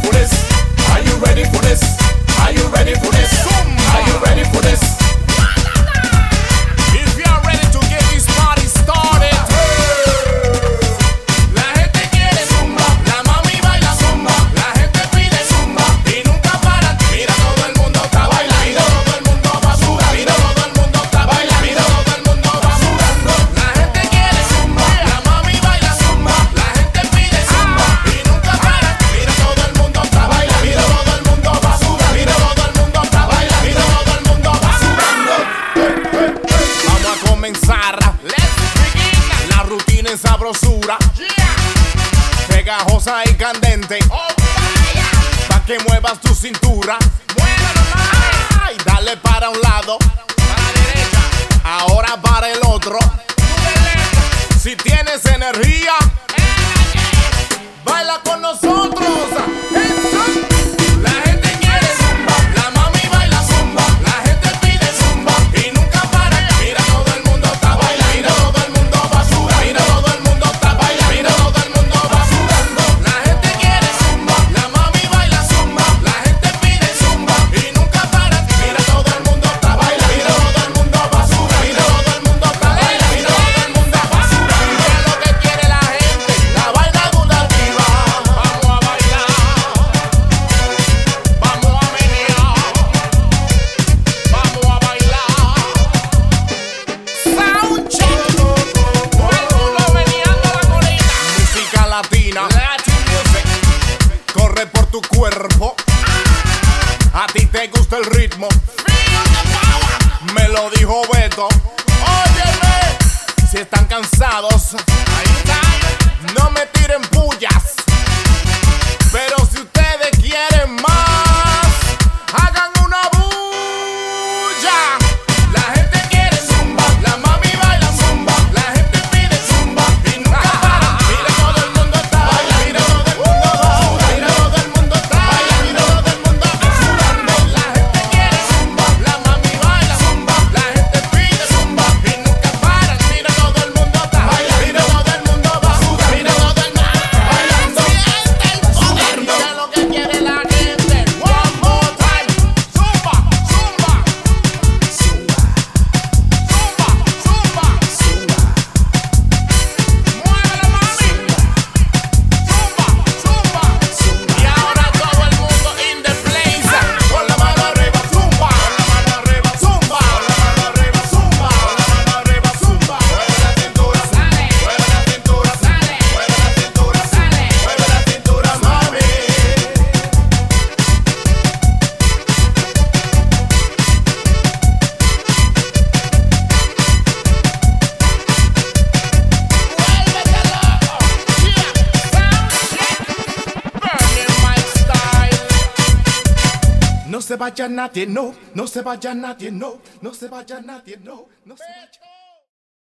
for this? Are you ready for this? Are you ready for this? Are you ready for this? If you are ready to get this party started, la gente quiere zumba, la mami baila zumba, la gente pide zumba y nunca para. Mira todo el mundo está bailando, mira todo el mundo va sudando, mira todo el mundo está bailando, mira todo el mundo va sudando. La gente quiere zumba, la mami baila zumba, la gente pide zumba y nunca para. Mira todo el mundo está bailando, mira todo el mundo va sudando, mira todo el mundo está bailando, mira todo el mundo va sudando. Vamos a comenzar. Let's begin. La rutina en sabrosura, pegajosa y candente, pa' que muevas tu cintura. Ay, dale para un lado, para la derecha, ahora para el otro. Si tienes energía, baila con nosotros. La gente quiere zumba, la mami baila zumba, la gente pide zumba y nunca para. Mira todo el mundo está bailando, mira todo el mundo va sudando, mira todo el mundo está bailando, mira todo el mundo va sudando. La gente quiere zumba, la mami baila zumba, la gente pide zumba y nunca para. Mira todo el mundo está bailando, mira todo el mundo va sudando, mira todo el mundo está bailando, mira todo el mundo va sudando. Mira lo que quiere la gente, la vaina dura arriba. Vamos a bailar, vamos a menear, vamos a bailar. Sound check. Todo el mundo meneando la colita. Música latina, Latin music, corre por tu cuerpo. A ti te gusta el ritmo, feel the power. Me lo dijo Beto. Óyeme, si están cansados, no me tiren pullas. Pero si ustedes quieren más, hagan una bulla. La gente quiere zumba, la mami baila zumba, la gente pide zumba y nunca para. Mira todo el mundo está bailando, mira todo el mundo va sudando, mira todo el mundo está bailando, mira todo el mundo va sudando. La gente quiere zumba, la mami baila zumba, la gente pide zumba y nunca para. Mira todo el mundo está bailando, mira todo el mundo va sudando, mira todo el mundo bailando. Siente el poder, mira lo que quiere la gente. One more time, zumba, zumba, zumba, zumba, zumba. Muévelo, mami. Zumba, zumba. Y ahora todo el mundo in the place. Con la mano arriba, zumba. Con la mano arriba, zumba. Con la mano arriba, zumba. Con la mano arriba, zumba. Mueve la cintura, sale. Mueve la cintura, sale. Mueve la cintura, sale. Mueve la cintura, mami. No se vaya nadie, no, no se vaya nadie, no, no se vaya nadie, no, no se vaya.